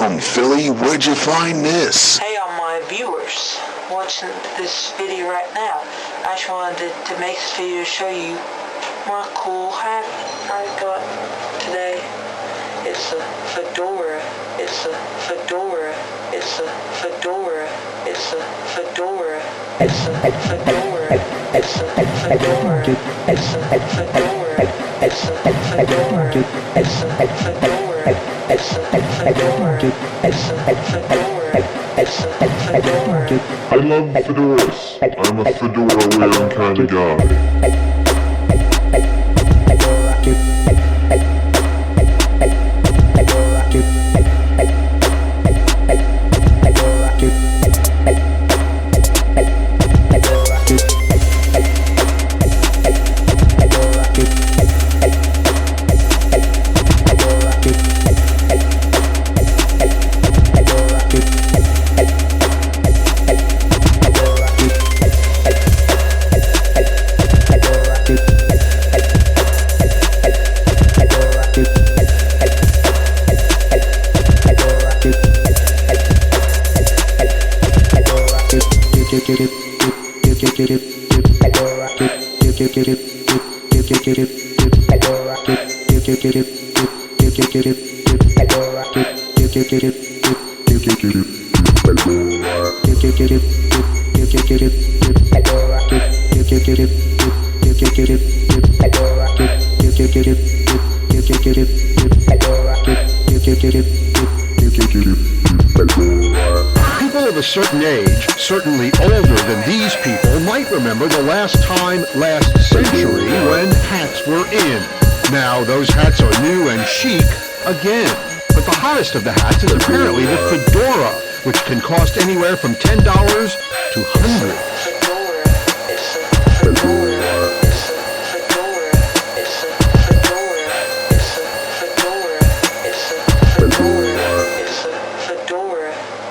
Damn, Philly, where'd you find this? Hey, all my viewers watching this video right now. I just wanted to make this video to show you my cool hat I got today. It's a fedora. It's a fedora. It's a fedora. It's a fedora. It's a fedora. It's a fedora. It's a fedora. It's a fedora. It's a fedora. It's a fedora. It's a fedora. It's a fedora. I love fedoras. I'm a fedora wearing kind of guy. People of a certain age, certainly older than these people, might remember the last time last century when hats were in. Now those hats are new and chic again. But the hottest of the hats is apparently the fedora, which can cost anywhere from $10 to hundreds.